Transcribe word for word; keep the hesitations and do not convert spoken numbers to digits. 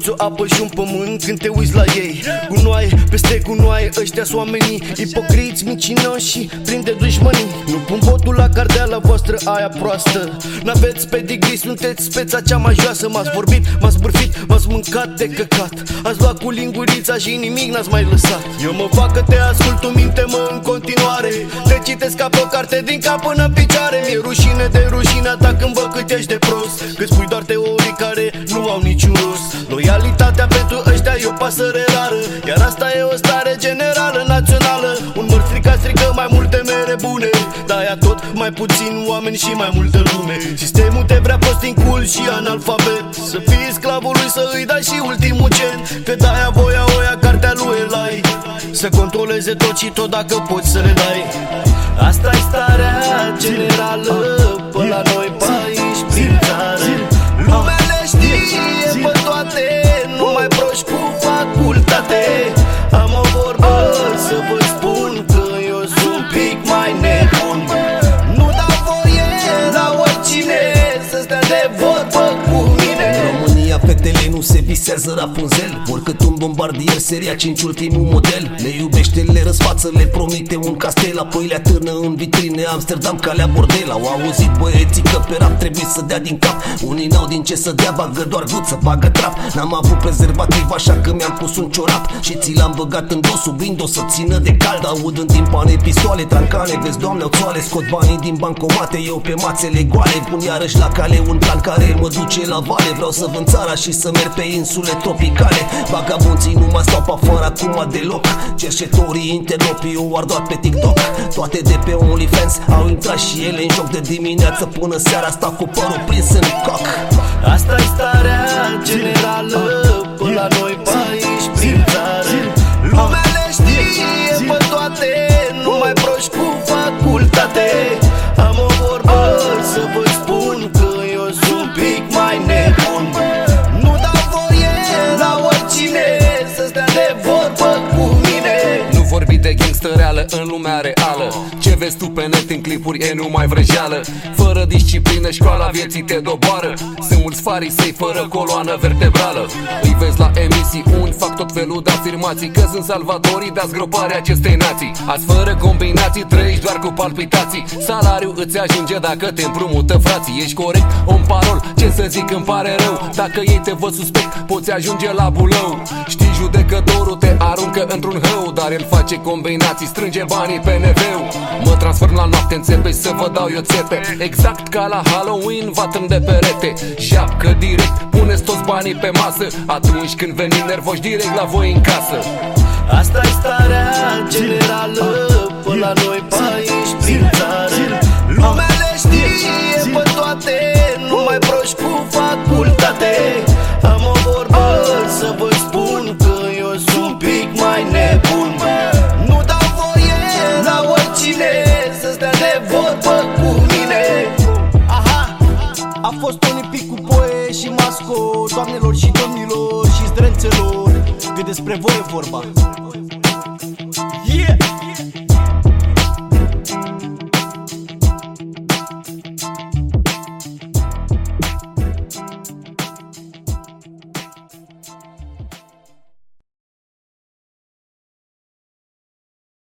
Toți o apă și un pământ când te uiți la ei. Gunoaie peste gunoaie, ăștia-s oamenii ipocriți, micinoși și plini de dușmănii. Nu pun botul la cardeala voastră aia proastă. N-aveți pedigrii, sunteți speța cea mai joasă. M-ați vorbit, m-ați bârfit, m-ați mâncat de căcat. Ați luat cu lingurița și nimic n-ați mai lăsat. Eu mă fac că te ascult, tu minte-mă în continuare. Te citesc ca pe o carte din cap până în picioare. Mi-e rușine de rușinea ta când văd cât ești de prost, că spui doar teorii care nu au niciun rost. Loialitatea pentru ăștia e o pasăre rară, iar asta e o stare generală, națională. Un măr stricat strică mai multe mere bune, de-aia tot mai puțin oameni și mai multă lume. Sistemul te vrea prost, incul și analfabet, să fii sclavul lui, să îi dai și ultimul cent. Că de-aia voia oia cartea lui Elai, să controleze tot și tot dacă poți să le dai. Asta-i starea generală pe la noi pe aici prin țară. Lumea le știe pe toate, numai proști cu facultate. Am o vorbă să vă spun că eu sunt un pic mai nebun. Nu dau voie la oricine să stea de vorbă cu mine. În România fetele nu se visează Rapunzel, oricât un bombardier seria cinci ultimul model. Le iubește, le răsfață, le promite un castel, apoi le atârnă în vitrine Amsterdam, calea bordel. Au auzit băieții că pe rap trebuie să dea din cap. Unii n-au din ce să dea, bagă doar guță, bagă trap. N-am avut prezervativ, așa că mi-am pus un ciorap și ți l-am băgat în dos, sub Windows să țină de cald. Aud în timpane pistoale, trancane, vezi doamne oțoale. Scot banii din bancomate, eu pe mațele goale. Pun iarăși la cale un plan care mă duce la vale. Vreau să vând țara și să merg pe insule tropicale. Vagabonții nu mai stau pe afară acum deloc. Cerșetorii internopii o ar doar pe TikTok. Toate de pe OnlyFans au intrat și ele în joc de dimineață până seara. Stau cu părul prins în coc. Asta-i starea generală pe la noi pe aici prin țară. Lumea le știe pe toate, numai proști cu facultate. Am o vorbă să vă spun că eu sunt un pic mai nebun. Nu dau voie la oricine să stea de vorbă cu mine. Nu vorbi de gangster reală în lumea reală. Ce vezi tu pe net în clipuri e numai vrăjeală. Fără disciplină școala vieții te doboară. Sunt mulți farisei fără coloană vertebrală. Îi vezi la emisiuni, fac tot felul de afirmații că sunt salvatorii de zgroparea acestei nații. Azi fără combinații trăiești doar cu palpitații. Salariul îți ajunge dacă te împrumută frații. Ești corect, om parol, ce să zic îmi pare rău. Dacă ei te văd suspect, poți ajunge la bulău. Știi, judecătorul te aruncă într-un hău, dar el face combinații, strânge banii pe neveu. Mă transform la noapte în țepe și să vă dau eu țepe. Exact ca la Halloween, vatrăm de perete. Japcă direct, puneți toți banii pe masă. Atunci când venim nervoși direct la voi în casă. Asta-i starea generală pe la noi pe aici prin țară. Lumea le știe pe toate, numai proști cu facultate. Am o vorbă să vă spun că eu sunt un pic mai nebun. Nu dau voie la oricine să stea de vorbă cu mine. Aha, a fost Tony Picu, Poe și Masco, doamnelor și domnilor și zdrențelor, că despre voi e vorba.